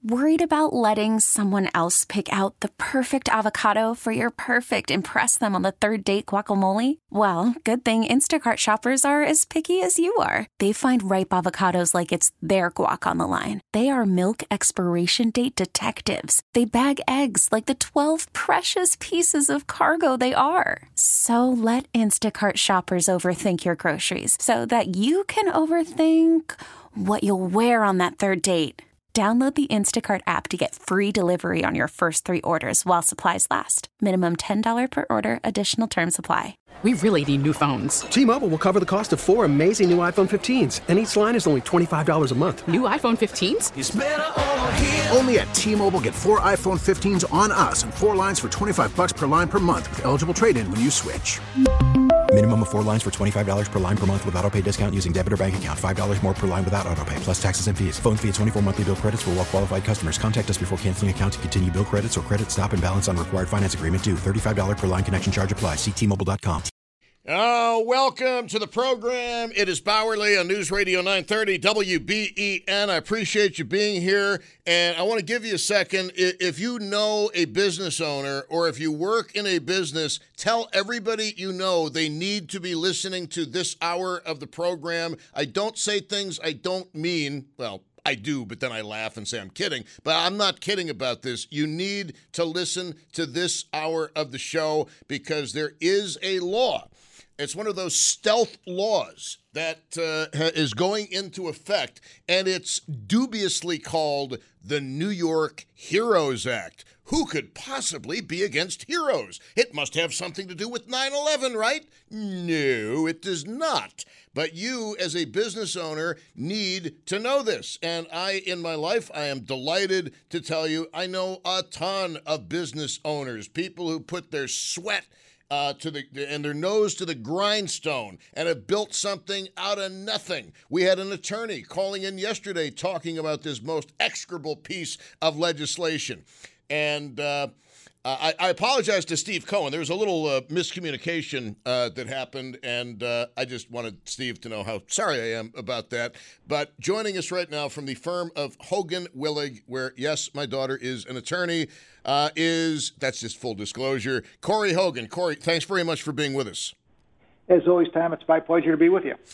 Worried about letting someone else pick out the perfect avocado for your perfect impress them on the third date guacamole? Well, good thing Instacart shoppers are as picky as you are. They find ripe avocados like it's their guac on the line. They are milk expiration date detectives. They bag eggs like the 12 precious pieces of cargo they are. So let Instacart shoppers overthink your groceries so that you can overthink what you'll wear on that third date. Download the Instacart app to get free delivery on your first 3 orders while supplies last. Minimum $10 per order. Additional terms apply. We really need new phones. T-Mobile will cover the cost of 4 amazing new iPhone 15s, and each line is only $25 a month. New iPhone 15s? It's better over here. Only at T-Mobile, get 4 iPhone 15s on us and 4 lines for $25 per line per month with eligible trade-in when you switch. Minimum of 4 lines for $25 per line per month with autopay discount using debit or bank account. $5 more per line without autopay, plus taxes and fees. Phone fee at 24 monthly bill credits for well-qualified customers. Contact us before canceling account to continue bill credits or credit stop and balance on required finance agreement due. $35 per line connection charge applies. See T-Mobile.com. Welcome to the program. It is Bowerly on News Radio 930 WBEN. I appreciate you being here, and I want to give you a second. If you know a business owner or if you work in a business, tell everybody you know they need to be listening to this hour of the program. I don't say things I don't mean. Well, I do, but then I laugh and say I'm kidding. But I'm not kidding about this. You need to listen to this hour of the show because there is a law. It's one of those stealth laws that is going into effect, and it's dubiously called the New York Heroes Act. Who could possibly be against heroes? It must have something to do with 9/11, right? No, it does not. But you, as a business owner, need to know this. And in my life, I am delighted to tell you I know a ton of business owners, people who put their sweat and their nose to the grindstone and have built something out of nothing. We had an attorney calling in yesterday talking about this most execrable piece of legislation. And I apologize to Steve Cohen. There was a little miscommunication that happened, and I just wanted Steve to know how sorry I am about that. But joining us right now from the firm of Hogan Willig, where, yes, my daughter is an attorney, that's just full disclosure, Corey Hogan. Corey, thanks very much for being with us. As always, Tom, it's my pleasure to be with you.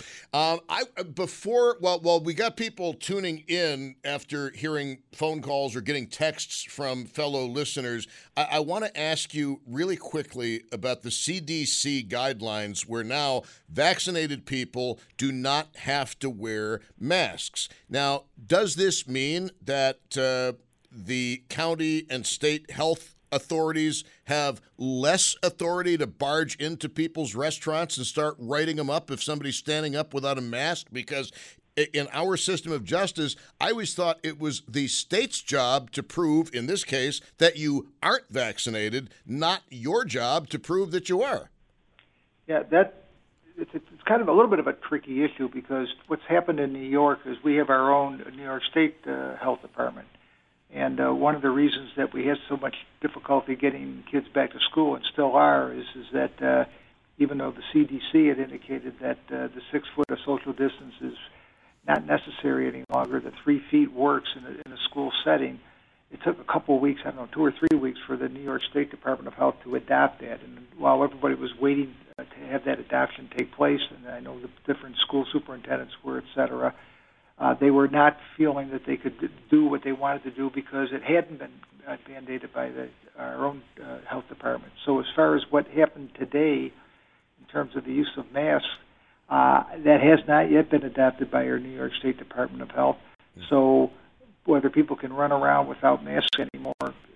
We got people tuning in after hearing phone calls or getting texts from fellow listeners. I want to ask you really quickly about the CDC guidelines where now vaccinated people do not have to wear masks. Now, does this mean that the county and state health authorities have less authority to barge into people's restaurants and start writing them up if somebody's standing up without a mask? Because in our system of justice, I always thought it was the state's job to prove, in this case, that you aren't vaccinated, not your job to prove that you are. Yeah, it's kind of a little bit of a tricky issue because what's happened in New York is we have our own New York State Health Department. And one of the reasons that we had so much difficulty getting kids back to school, and still are, is that even though the CDC had indicated that the 6 foot of social distance is not necessary any longer, the 3 feet works in a school setting, it took a couple of weeks, 2 or 3 weeks, for the New York State Department of Health to adopt that. And while everybody was waiting to have that adoption take place, and I know the different school superintendents were, et cetera, they were not feeling that they could do what they wanted to do because it hadn't been mandated by our own health department. So as far as what happened today in terms of the use of masks, that has not yet been adopted by our New York State Department of Health. So whether people can run around without masks anymore,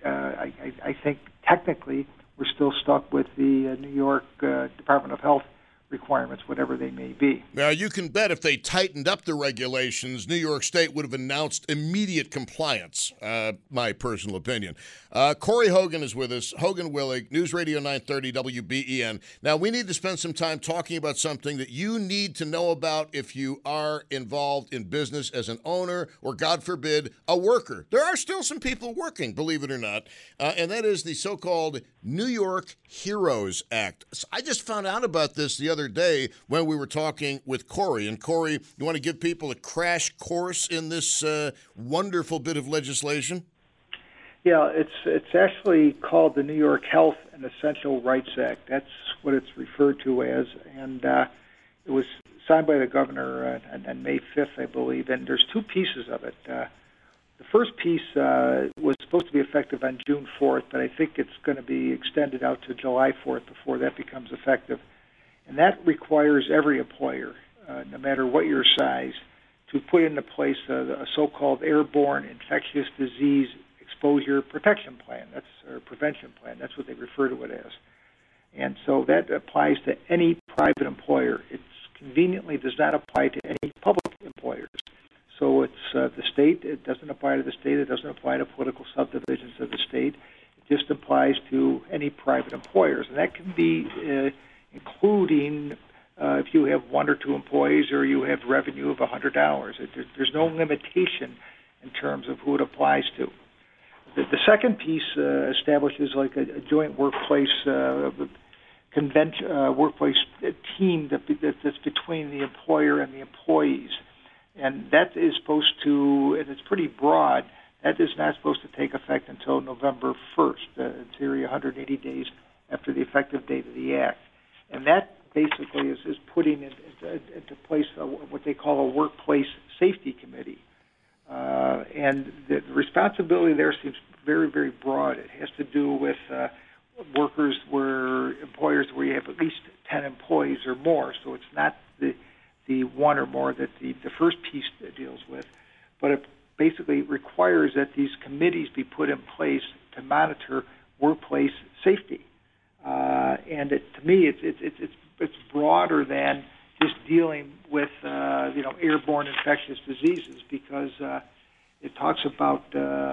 I think technically we're still stuck with the New York Department of Health requirements, whatever they may be. Now, you can bet if they tightened up the regulations, New York State would have announced immediate compliance, my personal opinion. Corey Hogan is with us, Hogan Willig, News Radio 930 WBEN. Now, we need to spend some time talking about something that you need to know about if you are involved in business as an owner or, God forbid, a worker. There are still some people working, believe it or not, and that is the so-called New York Heroes Act. So I just found out about this the other other day when we were talking with Corey. And Corey, you want to give people a crash course in this wonderful bit of legislation? Yeah, it's actually called the New York Health and Essential Rights Act. That's what it's referred to as, and it was signed by the governor on May 5th, I believe, and there's two pieces of it. The first piece was supposed to be effective on June 4th, but I think it's going to be extended out to July 4th before that becomes effective, and that requires every employer, no matter what your size, to put into place a so-called airborne infectious disease exposure protection plan, or prevention plan. That's what they refer to it as. And so that applies to any private employer. It conveniently does not apply to any public employers. So it's the state. It doesn't apply to the state. It doesn't apply to political subdivisions of the state. It just applies to any private employers. And that can be including if you have one or two employees or you have revenue of $100. There's no limitation in terms of who it applies to. The second piece establishes like a joint workplace workplace team that's between the employer and the employees, and that is supposed to, and it's pretty broad. That is not supposed to take effect until November 1st, in theory 180 days after the effective date of the act, and that basically is putting into place what they call a workplace safety committee. And the responsibility there seems very, very broad. It has to do with employers where you have at least 10 employees or more. So it's not the one or more that the first piece deals with, but it basically requires that these committees be put in place to monitor workplace safety. And to me, it's broader than just dealing with airborne infectious diseases, because it talks about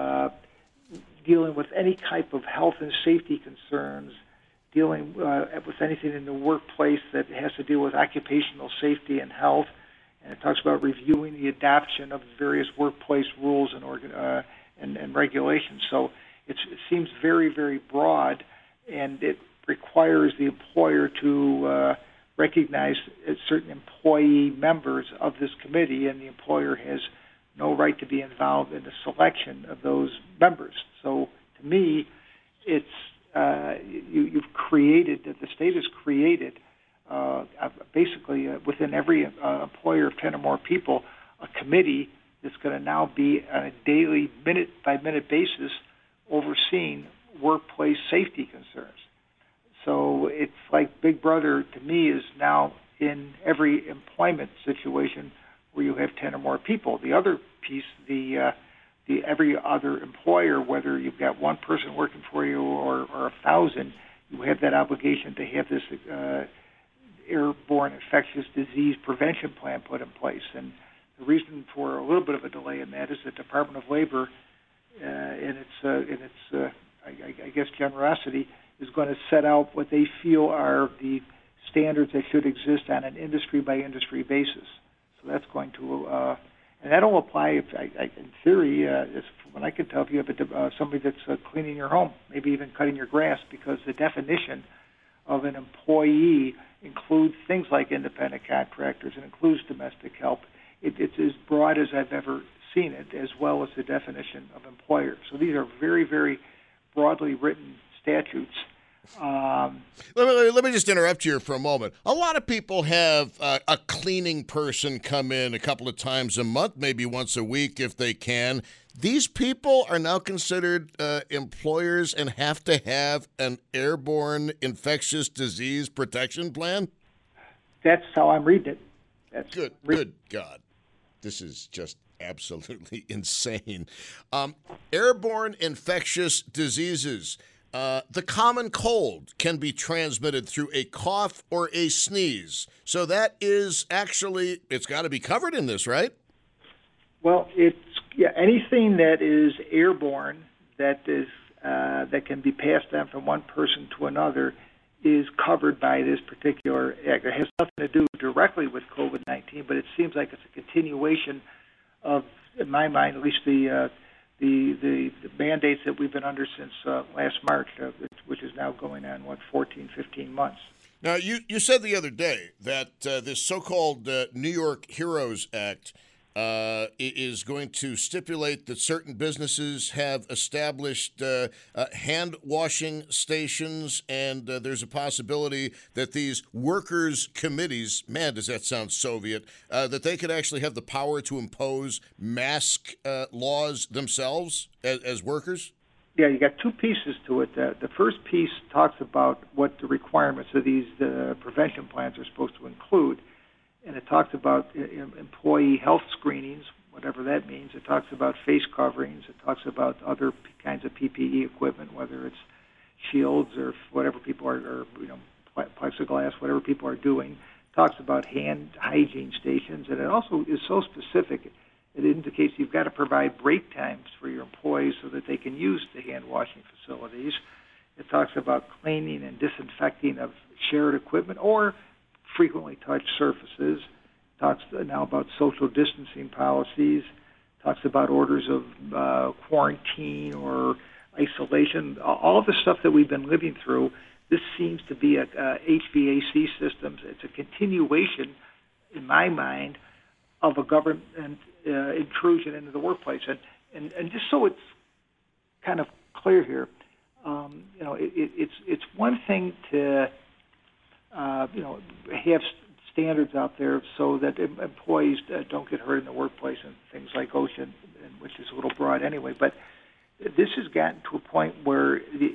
dealing with any type of health and safety concerns, dealing with anything in the workplace that has to do with occupational safety and health, and it talks about reviewing the adoption of various workplace rules and regulations. So it seems very, very broad, and it requires the employer to recognize certain employee members of this committee, and the employer has no right to be involved in the selection of those members. So to me, it's you've created, that the state has created basically within every employer of 10 or more people, a committee that's going to now be on a daily, minute-by-minute basis overseeing workplace safety concerns. So it's like Big Brother, to me, is now in every employment situation where you have 10 or more people. The other piece, the every other employer, whether you've got one person working for you or 1,000, you have that obligation to have this airborne infectious disease prevention plan put in place. And the reason for a little bit of a delay in that is the Department of Labor, in its I guess generosity, is going to set out what they feel are the standards that should exist on an industry-by-industry basis. So that's going to, and that'll apply, in theory, from what I can tell, if you have somebody that's cleaning your home, maybe even cutting your grass, because the definition of an employee includes things like independent contractors and includes domestic help. It's as broad as I've ever seen it, as well as the definition of employer. So these are very, very broadly written statutes. Let me just interrupt you for a moment. A lot of people have a cleaning person come in a couple of times a month, maybe once a week if they can. These people are now considered employers and have to have an airborne infectious disease protection plan? That's how I'm reading it. Good God. This is just absolutely insane. Airborne infectious diseases. The common cold can be transmitted through a cough or a sneeze. So that is actually, it's got to be covered in this, right? Well, anything that is airborne that can be passed on from one person to another is covered by this particular act. It has nothing to do directly with COVID-19, but it seems like it's a continuation of, in my mind, at least the mandates that we've been under since last March, which is now going on, 14, 15 months. Now, you said the other day that this so-called New York Heroes Act is going to stipulate that certain businesses have established hand washing stations, and there's a possibility that these workers' committees, man, does that sound Soviet, that they could actually have the power to impose mask laws themselves as workers? Yeah, you got two pieces to it. The first piece talks about what the requirements of these prevention plans are supposed to include, and it talks about employee health screenings, whatever that means. It talks about face coverings. It talks about other kinds of PPE equipment, whether it's shields or whatever people are, or plexiglass, whatever people are doing. It talks about hand hygiene stations, and it also is so specific. It indicates you've got to provide break times for your employees so that they can use the hand washing facilities. It talks about cleaning and disinfecting of shared equipment or frequently touched surfaces. It talks now about social distancing policies. It talks about orders of quarantine or isolation. All the stuff that we've been living through, this seems to be a HVAC systems. It's a continuation, in my mind, of a government intrusion into the workplace. And just so it's kind of clear here, it's one thing to have standards out there so that employees don't get hurt in the workplace and things like OSHA, which is a little broad anyway. But this has gotten to a point where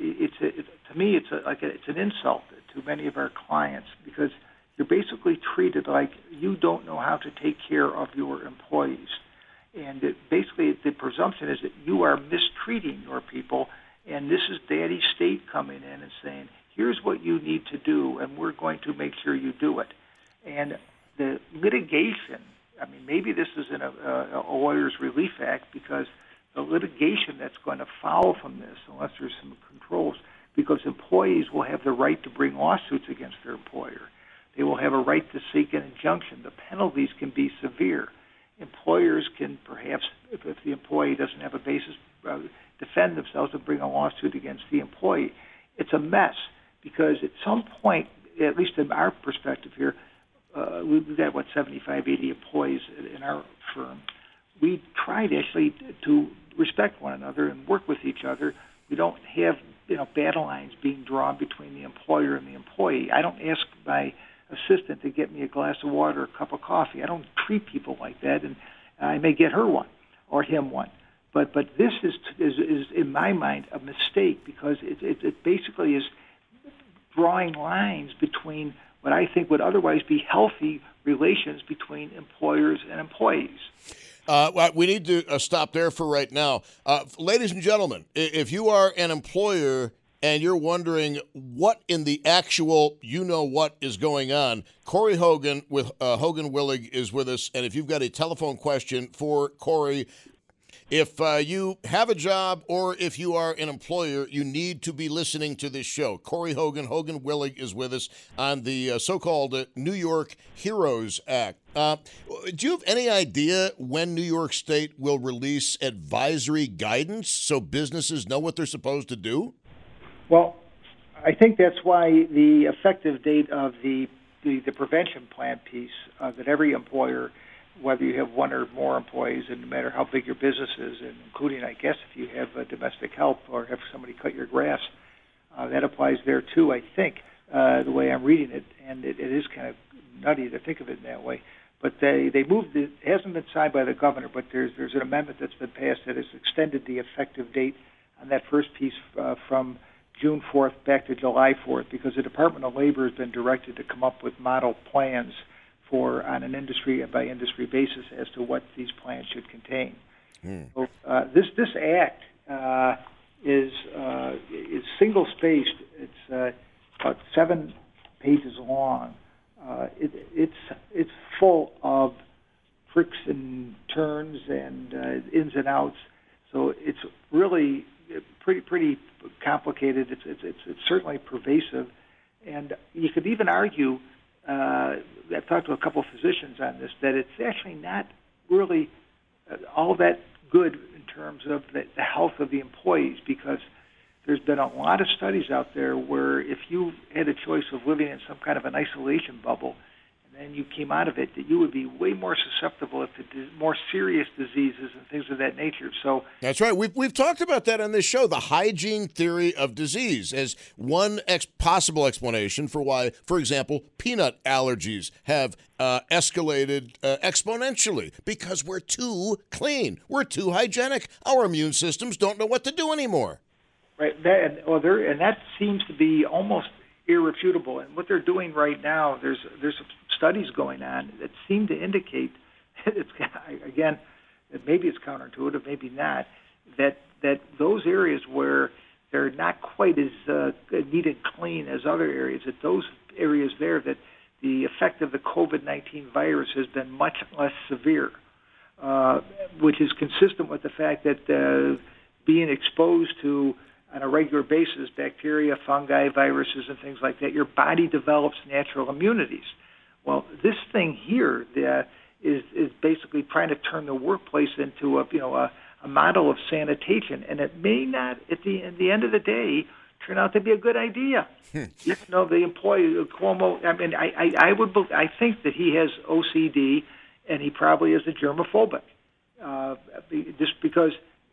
to me it's an insult to many of our clients, because you're basically treated like you don't know how to take care of your employees. And basically the presumption is that you are mistreating your people, and this is Daddy State coming in and saying, here's what you need to do, and we're going to make sure you do it. And the litigation, maybe this is in a Lawyers Relief Act, because the litigation that's going to follow from this, unless there's some controls, because employees will have the right to bring lawsuits against their employer. They will have a right to seek an injunction. The penalties can be severe. Employers can perhaps, if the employee doesn't have a basis, defend themselves and bring a lawsuit against the employee. It's a mess, because at some point, at least in our perspective here, we've got, 75, 80 employees in our firm. We tried actually to respect one another and work with each other. We don't have battle lines being drawn between the employer and the employee. I don't ask my assistant to get me a glass of water or a cup of coffee. I don't treat people like that, and I may get her one or him one. But this is in my mind a mistake, because it basically is drawing lines between what I think would otherwise be healthy relations between employers and employees. We need to stop there for right now. Ladies and gentlemen, if you are an employer and you're wondering what in the actual what is going on, Corey Hogan with Hogan Willig is with us. And if you've got a telephone question for Corey, if you have a job or if you are an employer, you need to be listening to this show. Corey Hogan, Hogan Willig is with us on the so-called New York Heroes Act. Do you have any idea when New York State will release advisory guidance so businesses know what they're supposed to do? Well, I think that's why the effective date of the prevention plan piece, that every employer, whether you have one or more employees, and no matter how big your business is, and including, I guess, if you have domestic help or have somebody cut your grass, that applies there too, I think, the way I'm reading it. And it is kind of nutty to think of it in that way. But they moved it. It hasn't been signed by the governor, but there's an amendment that's been passed that has extended the effective date on that first piece from June 4th back to July 4th, because the Department of Labor has been directed to come up with model plans on an industry-by-industry basis as to what these plans should contain. So, this act is single-spaced. It's about 7 pages long. It's full of tricks and turns and ins and outs. So it's really pretty complicated. It's certainly pervasive, and you could even argue. I've talked to a couple of physicians on this, that it's actually not really all that good in terms of the health of the employees, because there's been a lot of studies out there where if you had a choice of living in some kind of an isolation bubble and then you came out of it, that you would be way more susceptible to more serious diseases and things of that nature. So that's right. We've talked about that on this show, the hygiene theory of disease, as one possible explanation for why, for example, peanut allergies have escalated exponentially because we're too clean. We're too hygienic. Our immune systems don't know what to do anymore. Right, and that seems to be almost irrefutable. And what they're doing right now, there's some studies going on that seem to indicate, it's, again, maybe it's counterintuitive, maybe not, that those areas where they're not quite as neat and clean as other areas, that those areas there, that the effect of the COVID-19 virus has been much less severe, which is consistent with the fact that being exposed to on a regular basis, bacteria, fungi, viruses, and things like that, your body develops natural immunities. Well, this thing here is basically trying to turn the workplace into a model of sanitation, and it may not, at the end of the day, turn out to be a good idea. The employee Cuomo. I mean, I think that he has OCD, and he probably is a germophobic, just because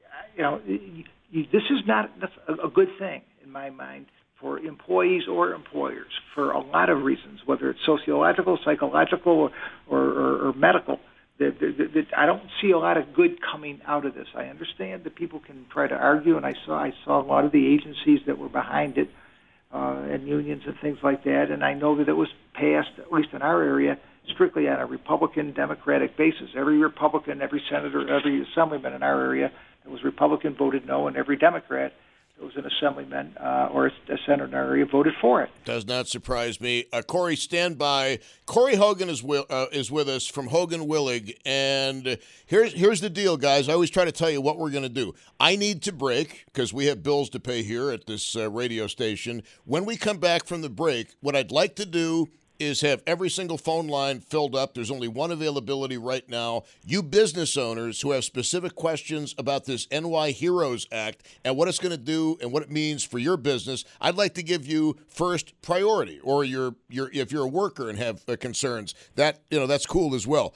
this is not a good thing in my mind for employees or employers for a lot of reasons, whether it's sociological, psychological, or medical. I don't see a lot of good coming out of this. I understand that people can try to argue, and I saw a lot of the agencies that were behind it, and unions and things like that, and I know that it was passed, at least in our area, strictly on a Republican-Democratic basis. Every Republican, every senator, every assemblyman in our area that was Republican voted no, and every Democrat that was an assemblyman or a senator in our area voted for it. Does not surprise me. Corey, stand by. Corey Hogan is with us from Hogan Willig, and here's the deal, guys. I always try to tell you what we're going to do. I need to break because we have bills to pay here at this radio station. When we come back from the break, what I'd like to do is have every single phone line filled up. There's only one availability right now. You business owners who have specific questions about this NY Heroes Act and what it's going to do and what it means for your business, I'd like to give you first priority. Or if you're a worker and have concerns, that's cool as well.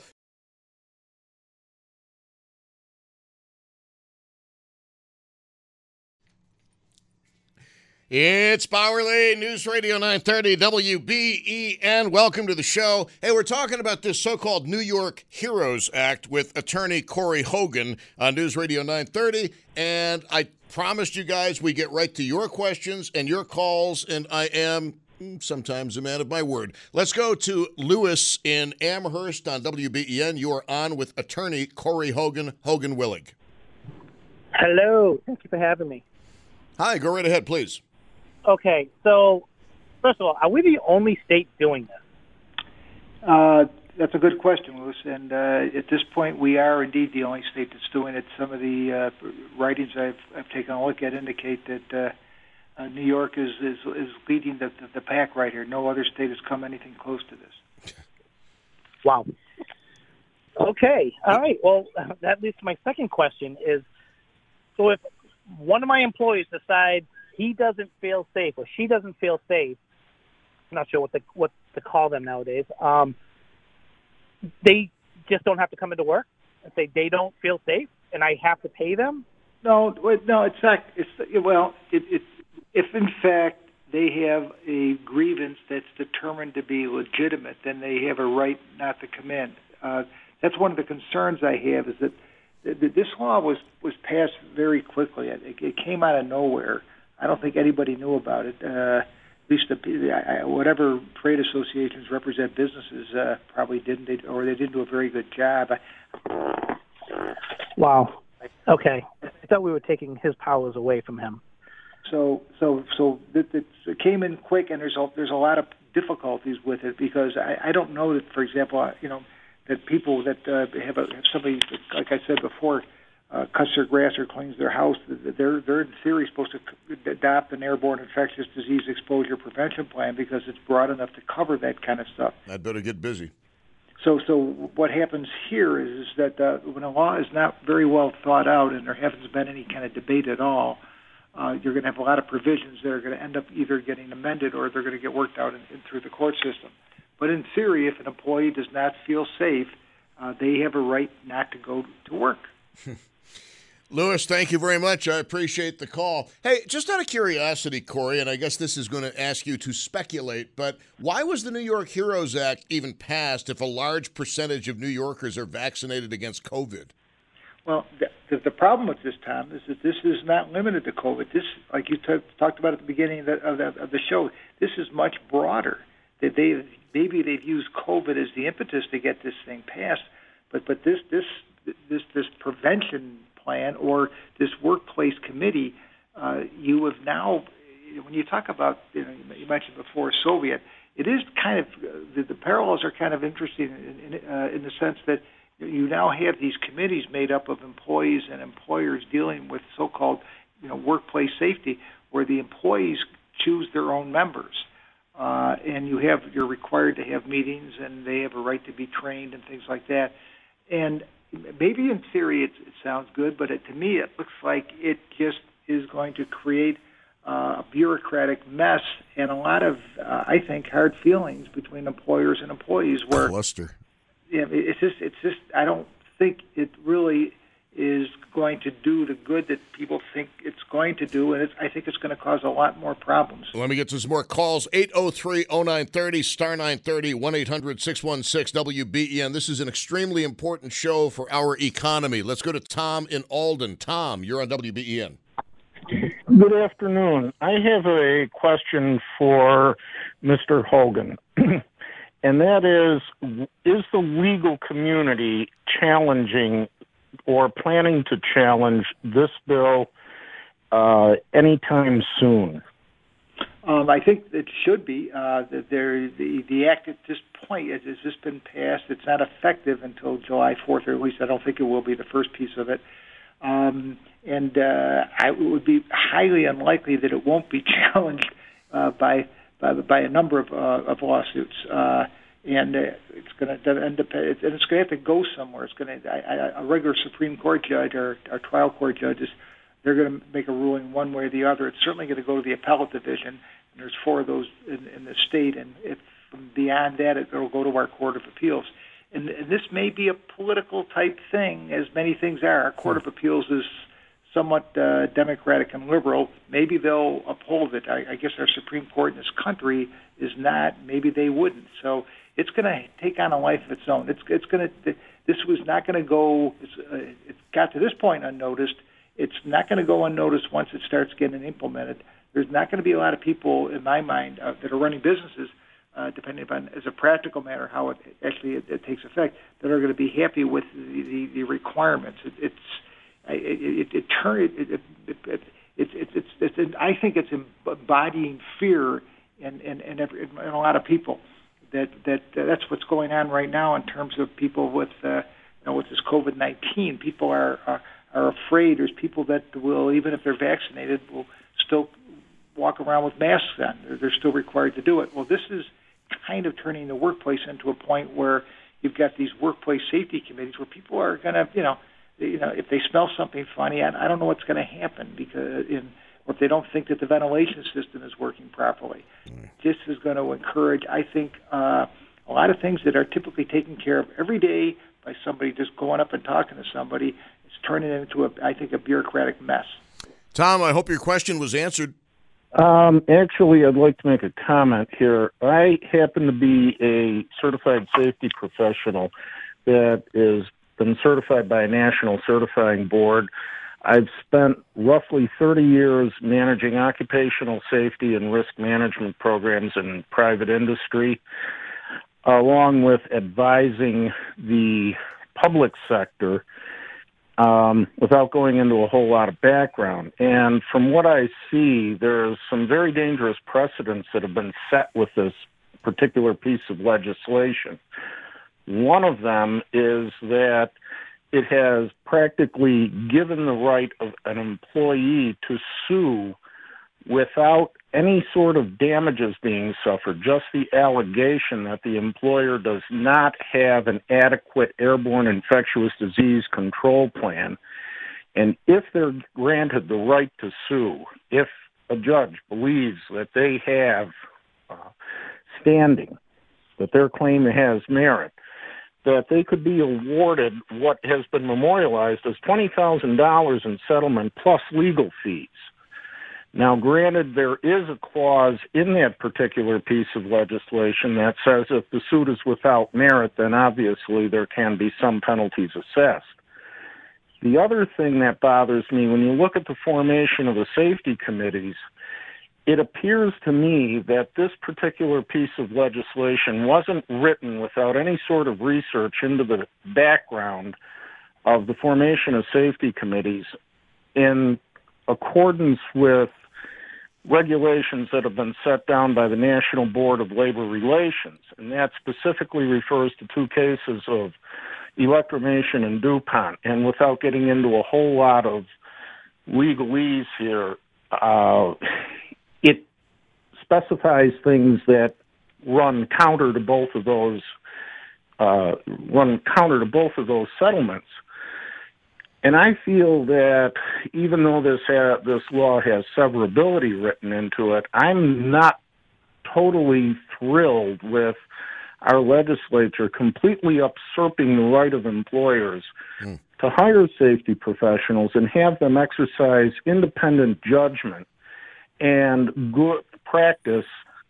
It's Bauerle, News Radio 930 WBEN. Welcome to the show. Hey, we're talking about this so-called New York Heroes Act with attorney Corey Hogan on News Radio 930. And I promised you guys we get right to your questions and your calls, and I am sometimes a man of my word. Let's go to Lewis in Amherst on WBEN. You are on with attorney Corey Hogan, Hogan Willig. Hello. Thank you for having me. Hi, go right ahead, please. Okay, so first of all, are we the only state doing this? That's a good question, Lewis. And at this point, we are indeed the only state that's doing it. Some of the writings I've taken a look at indicate that New York is leading the pack right here. No other state has come anything close to this. Wow. Okay. All right. Well, that leads to my second question is, so if one of my employees decides he doesn't feel safe or she doesn't feel safe, I'm not sure what to call them nowadays, they just don't have to come into work and say they don't feel safe and I have to pay them? No, it's not. If in fact they have a grievance that's determined to be legitimate, then they have a right not to come in. That's one of the concerns I have, is that this law was passed very quickly. It came out of nowhere. I don't think anybody knew about it. At least whatever trade associations represent businesses probably didn't, or they didn't do a very good job. Wow. Okay. I thought we were taking his powers away from him. So it came in quick, and there's a lot of difficulties with it, because I don't know that, for example, that people that have somebody, like I said before, cuts their grass or cleans their house, they're in theory supposed to adopt an airborne infectious disease exposure prevention plan, because it's broad enough to cover that kind of stuff. I'd better get busy. So what happens here is that when a law is not very well thought out and there hasn't been any kind of debate at all, you're going to have a lot of provisions that are going to end up either getting amended or they're going to get worked out in through the court system. But in theory, if an employee does not feel safe, they have a right not to go to work. Louis, thank you very much. I appreciate the call. Hey, just out of curiosity, Corey, and I guess this is going to ask you to speculate, but why was the New York Heroes Act even passed if a large percentage of New Yorkers are vaccinated against COVID? Well, the problem with this, Tom, is that this is not limited to COVID. This, like you talked about at the beginning of the show, this is much broader. That maybe they've used COVID as the impetus to get this thing passed, but this prevention plan or this workplace committee, you have now, when you talk about, you mentioned before Soviet, it is kind of the parallels are kind of interesting in the sense that you now have these committees made up of employees and employers dealing with so-called workplace safety, where the employees choose their own members. And you're required to have meetings, and they have a right to be trained and things like that. And maybe in theory it sounds good, but to me it looks like it just is going to create a bureaucratic mess and a lot of, I think, hard feelings between employers and employees. Where cluster. Yeah, it's just. I don't think it really is going to do the good that people think it's going to do, and I think it's going to cause a lot more problems. Let me get to some more calls. 803-0930, star 930, 1-800-616-WBEN. This is an extremely important show for our economy. Let's go to Tom in Alden. Tom, you're on WBEN. Good afternoon. I have a question for Mr. Hogan, and that is the legal community challenging or planning to challenge this bill anytime soon? I think it should be. The act at this point has just been passed. It's not effective until July 4th, or at least I don't think it will be, the first piece of it. It would be highly unlikely that it won't be challenged by a number of lawsuits. It's going to end up, and it's going to have to go somewhere. It's going to a regular Supreme Court judge or trial court judges, they're going to make a ruling one way or the other. It's certainly going to go to the appellate division, and there's 4 of those in the state. And if beyond that, it will go to our Court of Appeals. And this may be a political type thing, as many things are. Our Court of Appeals is somewhat democratic and liberal. Maybe they'll uphold it. I guess our Supreme Court in this country is not. Maybe they wouldn't. So it's going to take on a life of its own. It's going to. This was not going to go. It got to this point unnoticed. It's not going to go unnoticed once it starts getting implemented. There's not going to be a lot of people, in my mind, that are running businesses, depending upon, as a practical matter, how it actually it takes effect, that are going to be happy with the requirements. I think it's embodying fear in a lot of people. That's what's going on right now in terms of people with with this COVID-19. People are afraid. There's people that will, even if they're vaccinated, will still walk around with masks on. They're still required to do it. Well, this is kind of turning the workplace into a point where you've got these workplace safety committees where people are going to, if they smell something funny, I don't know what's going to happen or if they don't think that the ventilation system is working properly. This is going to encourage, I think, a lot of things that are typically taken care of every day by somebody just going up and talking to somebody. It's turning into, I think, a bureaucratic mess. Tom, I hope your question was answered. Actually, I'd like to make a comment here. I happen to be a certified safety professional that has been certified by a national certifying board. I've spent roughly 30 years managing occupational safety and risk management programs in private industry, along with advising the public sector without going into a whole lot of background. And from what I see, there's some very dangerous precedents that have been set with this particular piece of legislation. One of them is that it has practically given the right of an employee to sue without any sort of damages being suffered, just the allegation that the employer does not have an adequate airborne infectious disease control plan. And if they're granted the right to sue, if a judge believes that they have standing, that their claim has merit, that they could be awarded what has been memorialized as $20,000 in settlement plus legal fees. Now, granted, there is a clause in that particular piece of legislation that says if the suit is without merit, then obviously there can be some penalties assessed. The other thing that bothers me, when you look at the formation of the safety committees, it appears to me that this particular piece of legislation wasn't written without any sort of research into the background of the formation of safety committees in accordance with regulations that have been set down by the National Board of Labor Relations. And that specifically refers to two cases of Electromation and DuPont. And without getting into a whole lot of legalese here, it specifies things that run counter to both of those settlements. And I feel that even though this law has severability written into it, I'm not totally thrilled with our legislature completely usurping the right of employers to hire safety professionals and have them exercise independent judgment and good practice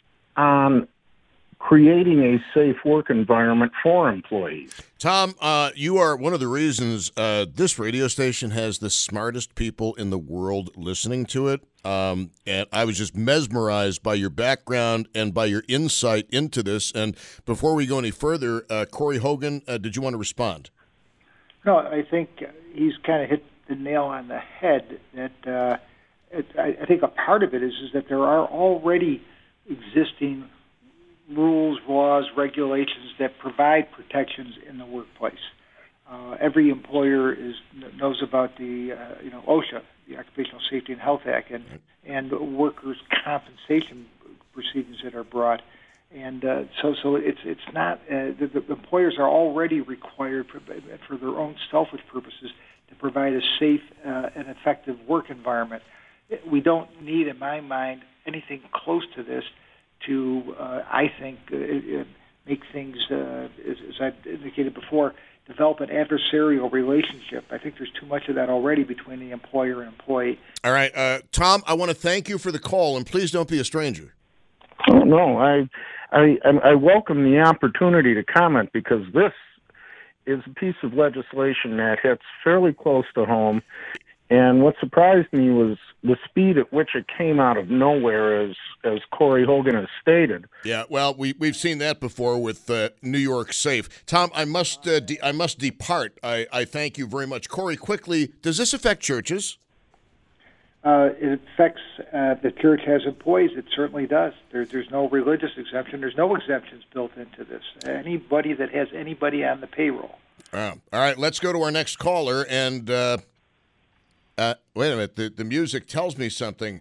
on creating a safe work environment for employees. Tom, you are one of the reasons this radio station has the smartest people in the world listening to it. And I was just mesmerized by your background and by your insight into this. And before we go any further, Corey Hogan, did you want to respond? No, I think he's kind of hit the nail on the head. That I think a part of it is that there are already existing rules, laws, regulations that provide protections in the workplace. Every employer knows about the OSHA, the Occupational Safety and Health Act, and workers' compensation proceedings that are brought. And so it's not the employers are already required for their own selfish purposes to provide a safe and effective work environment. We don't need, in my mind, anything close to this to, I think, make things, as I've indicated before, develop an adversarial relationship. I think there's too much of that already between the employer and employee. All right. Tom, I want to thank you for the call, and please don't be a stranger. Oh, no, I welcome the opportunity to comment because this is a piece of legislation that hits fairly close to home. And what surprised me was the speed at which it came out of nowhere, as Corey Hogan has stated. Yeah, well, we've seen that before with New York Safe. Tom, I must depart. I thank you very much. Corey, quickly, does this affect churches? It affects the church has employees. It certainly does. There's no religious exemption. There's no exemptions built into this. Anybody that has anybody on the payroll. All right, let's go to our next caller. And wait a minute, the music tells me something.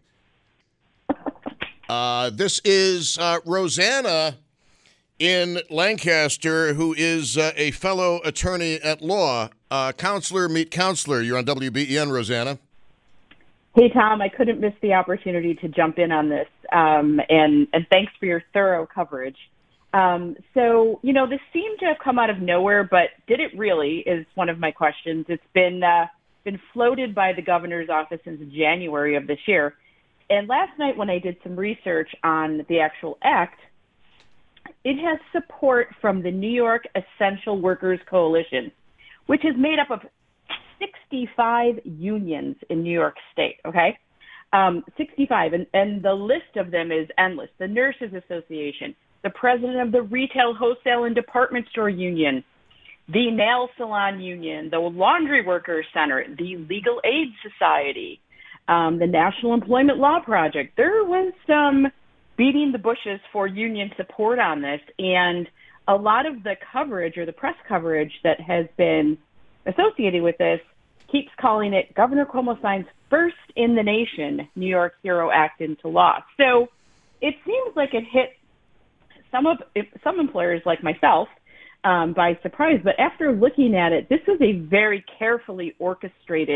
This is Rosanna in Lancaster, who is a fellow attorney at law. Counselor, meet counselor. You're on WBEN, Rosanna. Hey, Tom, I couldn't miss the opportunity to jump in on this, and thanks for your thorough coverage. So, this seemed to have come out of nowhere, but did it really is one of my questions. It's been floated by the governor's office since January of this year. And last night when I did some research on the actual act, it has support from the New York Essential Workers Coalition, which is made up of 65 unions in New York State, okay? 65, and the list of them is endless. The Nurses Association, the president of the Retail, Wholesale, and Department Store Union, the Nail Salon Union, the Laundry Workers Center, the Legal Aid Society, the National Employment Law Project. There was some beating the bushes for union support on this, and a lot of the coverage or the press coverage that has been associated with this keeps calling it Governor Cuomo signs first in the nation New York HERO Act into law. So it seems like it hit some employers like myself by surprise. But after looking at it, this is a very carefully orchestrated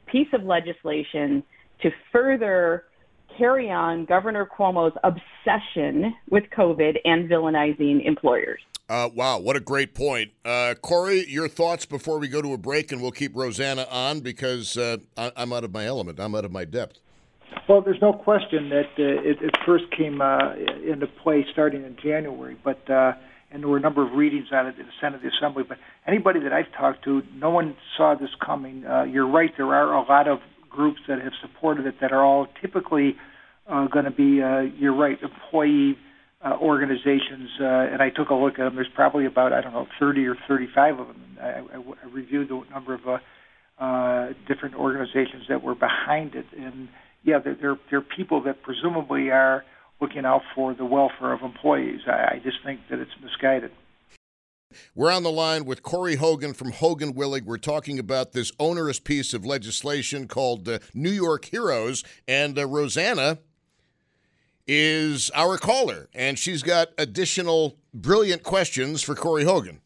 piece of legislation to further carry on Governor Cuomo's obsession with COVID and villainizing employers. Wow, what a great point. Corey, your thoughts before we go to a break, and we'll keep Rosanna on because I'm out of my element. I'm out of my depth. Well, there's no question that it first came into play starting in January, but and there were a number of readings on it in the Senate, the Assembly. But anybody that I've talked to, no one saw this coming. You're right; there are a lot of groups that have supported it that are all typically going to be, you're right, employee organizations. And I took a look at them. There's probably about 30 or 35 of them. I reviewed the number of different organizations that were behind it, and yeah, they're people that presumably are looking out for the welfare of employees. I just think that it's misguided. We're on the line with Corey Hogan from Hogan Willig. We're talking about this onerous piece of legislation called New York Heroes, and Rosanna is our caller, and she's got additional brilliant questions for Corey Hogan.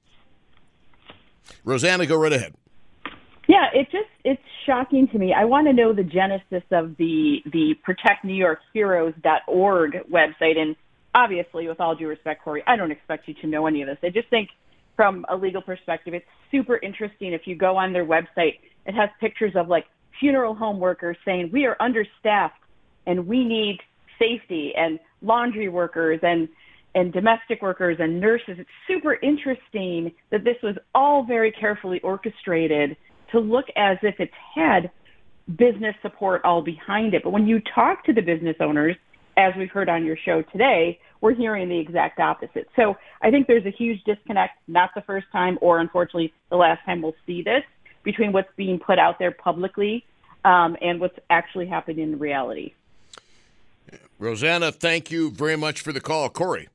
Rosanna, go right ahead. Yeah, it's shocking to me. I want to know the genesis of the protectnewyorkheroes.org website. And obviously, with all due respect, Corey, I don't expect you to know any of this. I just think from a legal perspective, it's super interesting. If you go on their website, it has pictures of like funeral home workers saying we are understaffed and we need safety, and laundry workers and domestic workers and nurses. It's super interesting that this was all very carefully orchestrated to look as if it's had business support all behind it. But when you talk to the business owners, as we've heard on your show today, we're hearing the exact opposite. So I think there's a huge disconnect, not the first time or unfortunately the last time we'll see this, between what's being put out there publicly and what's actually happening in reality. Rosanna, thank you very much for the call. Corey.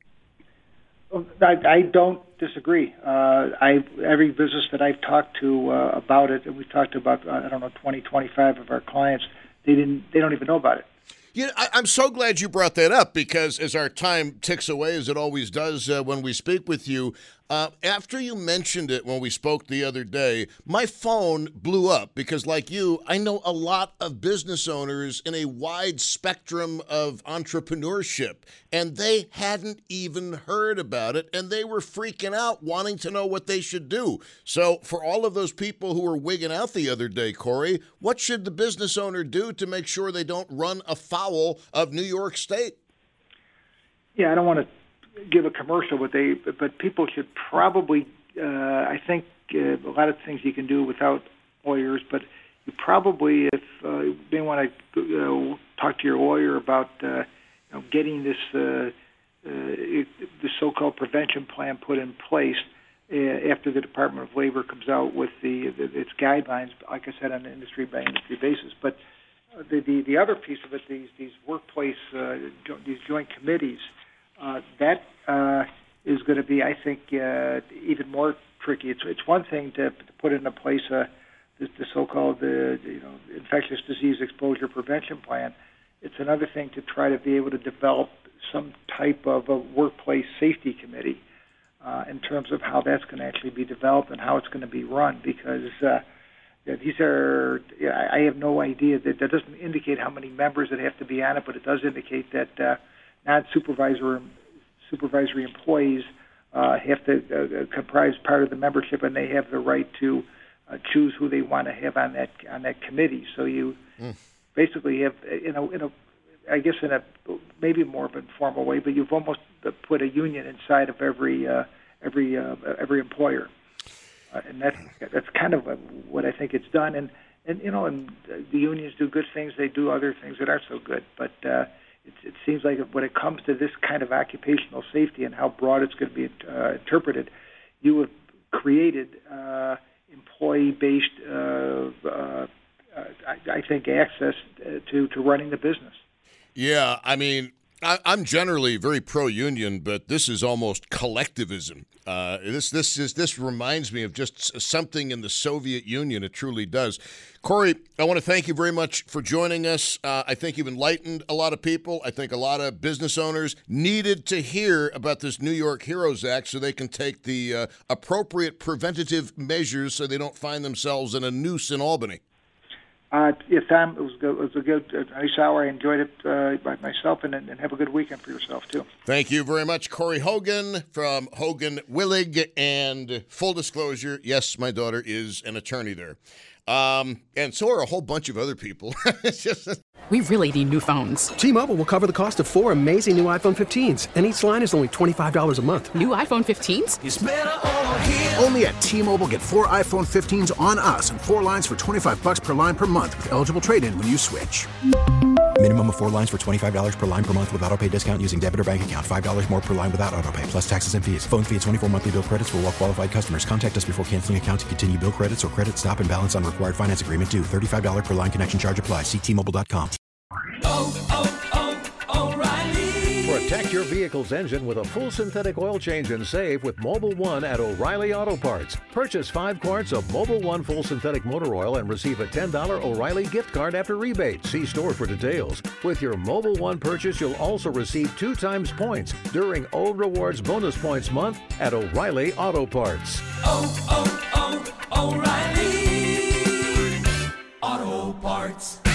I don't disagree. Every business that I've talked to about it, and we've talked to about 20, 25 of our clients, they don't even know about it. Yeah, I'm so glad you brought that up because as our time ticks away, as it always does when we speak with you, after you mentioned it when we spoke the other day, my phone blew up because, like you, I know a lot of business owners in a wide spectrum of entrepreneurship, and they hadn't even heard about it, and they were freaking out, wanting to know what they should do. So for all of those people who were wigging out the other day, Corey, what should the business owner do to make sure they don't run afoul of New York State? Yeah, I don't want to give a commercial, but people should probably, I think a lot of things you can do without lawyers, but you probably, if you may want to talk to your lawyer about getting this the so-called prevention plan put in place after the Department of Labor comes out with its guidelines, like I said, on an industry-by-industry basis. But the other piece of it, these workplace, these joint committees, that is going to be, I think, even more tricky. It's one thing to put into place the so-called infectious disease exposure prevention plan. It's another thing to try to be able to develop some type of a workplace safety committee in terms of how that's going to actually be developed and how it's going to be run. Because these are, I have no idea. That doesn't indicate how many members that have to be on it, but it does indicate that non-supervisory employees have to comprise part of the membership, and they have the right to choose who they want to have on that committee. So you basically have, I guess in a maybe more of an informal way, but you've almost put a union inside of every employer, and that's kind of what I think it's done. And the unions do good things; they do other things that aren't so good, but. It seems like when it comes to this kind of occupational safety and how broad it's going to be interpreted, you have created employee-based, I think, access to running the business. Yeah, I mean, I'm generally very pro-union, but this is almost collectivism. This reminds me of just something in the Soviet Union. It truly does. Corey, I want to thank you very much for joining us. I think you've enlightened a lot of people. I think a lot of business owners needed to hear about this New York Heroes Act so they can take the appropriate preventative measures so they don't find themselves in a noose in Albany. Yeah, Tom, it was good. It was a nice hour. I enjoyed it by myself, and have a good weekend for yourself, too. Thank you very much, Corey Hogan from Hogan Willig. And full disclosure, yes, my daughter is an attorney there. And so are a whole bunch of other people. It's just... We really need new phones. T-Mobile will cover the cost of 4 amazing new iPhone 15s, and each line is only $25 a month. New iPhone 15s? It's better over here. Only at T-Mobile, get 4 iPhone 15s on us and 4 lines for $25 per line per month with eligible trade-in when you switch. Minimum of 4 lines for $25 per line per month with autopay discount using debit or bank account. $5 more per line without autopay, plus taxes and fees. Phone fee at 24 monthly bill credits for well-qualified customers. Contact us before canceling account to continue bill credits or credit stop and balance on required finance agreement due. $35 per line connection charge applies. See T-Mobile.com. O'Reilly. Protect your vehicle's engine with a full synthetic oil change and save with Mobil 1 at O'Reilly Auto Parts. Purchase 5 quarts of Mobil 1 full synthetic motor oil and receive a $10 O'Reilly gift card after rebate. See store for details. With your Mobil 1 purchase, you'll also receive 2 times points during O Rewards Bonus Points Month at O'Reilly Auto Parts. O'Reilly Auto Parts.